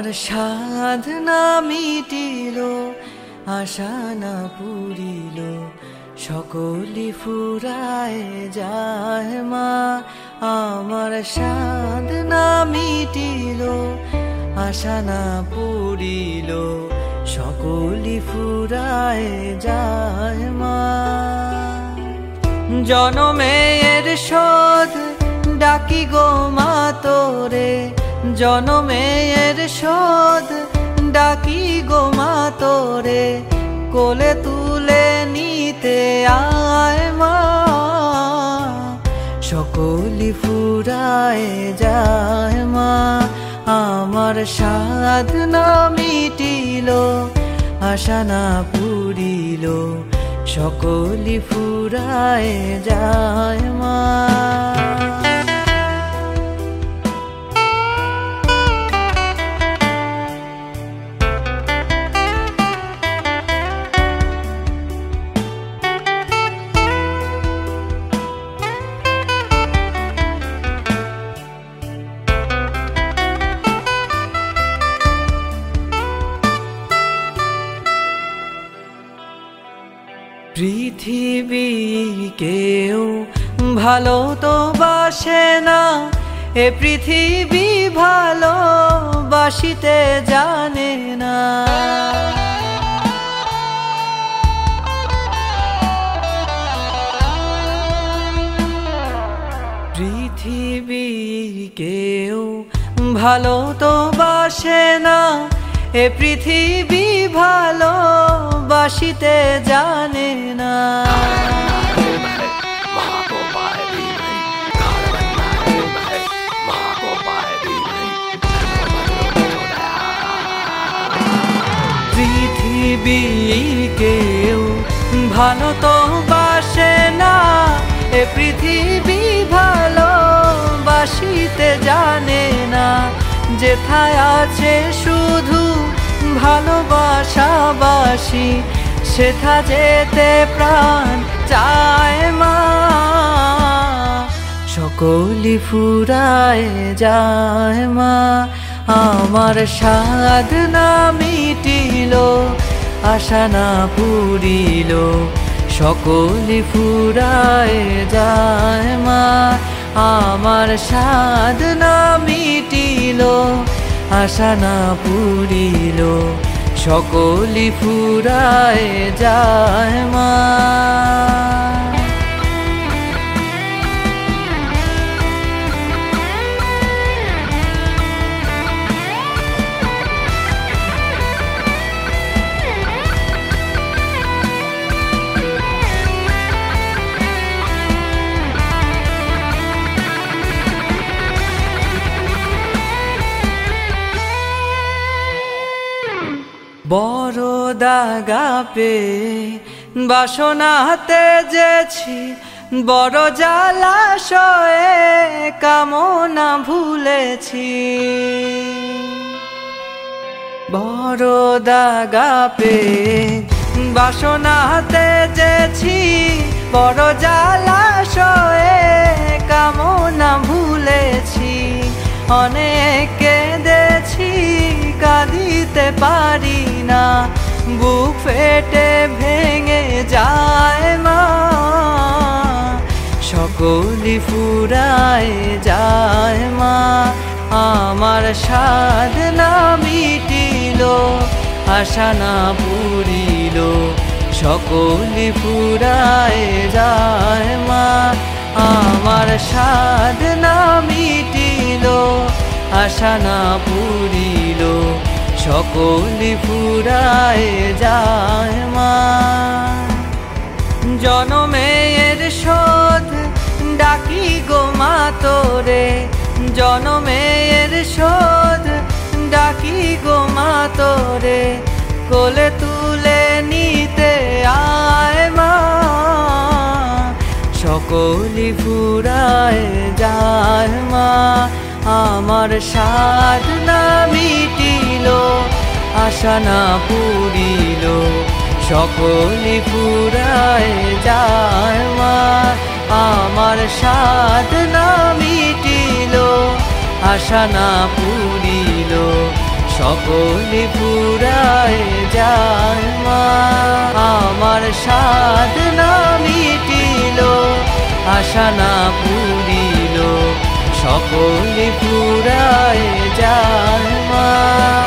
সাধনা মিটিল, আশা না পুরিল, সকলি ফুরায় যায় মা। আমার সাধনা মিটিল, আশা না পুরিল, সকলি ফুরায় যায় মা। জনমের শোধ ডাকি গো মা তোরে, জনমের শোধ ডাকি গো মা তোরে, কোলে তুলে নিতে আয় মা। সকলি ফুরায় যায় মা। আমার সাধনা মিটিল, আশা না পুরিল, সকলি ফুরায় যায় মা। পৃথিবীর কেউ ভালো তো বাসে না, এ পৃথিবী ভালো বাসিতে জানে না। পৃথিবীর কেউ ভালো তো বাসে না, এ পৃথিবী ভালো বাসিতে জানে না। পৃথিবীর কেউ ভালো তো বাসে না, এ পৃথিবী ভালো বাসিতে জানে না। যেথায় আছে শুধু ভালোবাসাবাসি, সেথা যেতে প্রাণ চায় মা। সকলি ফুরায় যায় মা। আমার সাধনা মিটিল, আশা না পুরিল, সকলি ফুরায় যায় মা। আমার সাধনা মিটিল, আশা না পুরিল, সকলি ফুরায় যায় মা। বড় দাগা পেয়ে বাসনাতে যেছি, বড় জালাশয়ে কামনা ভুলেছি। বড় দাগা পেয়ে বাসনাতে যেছি, বড় জালাশয়ে কামনা ভুলেছি। অনেক কেঁদেছি, কাঁদিতে পারি না, বুক ফেটে ভেঙে যায় মা। সকলি ফুরায় যায় মা। আমার সাধনা মিটিল, আশা না পুরিল, সকলি ফুরায় যায় মা। আমার সাধনা মিটিল, আশা না পুরিল, সকলি ফুরায় যায় মা। জনমের শোধ ডাকি গো মা তোরে, জনমের শোধ ডাকি গো মা তোরে, কোলে তুলে নিতে আয় মা। সকলি ফুরায় যায় মা। আমার সাধনা মিটিল, আশা না পুরিল, সকলি ফুরায় যায় মা। আমার সাধনা মিটিল, আশা না পুরিল, সকলে ফুরায় যায় মা। আমার সাধ না মিটিল, আশা না পুরিল, সকলে ফুরায় যায় মা।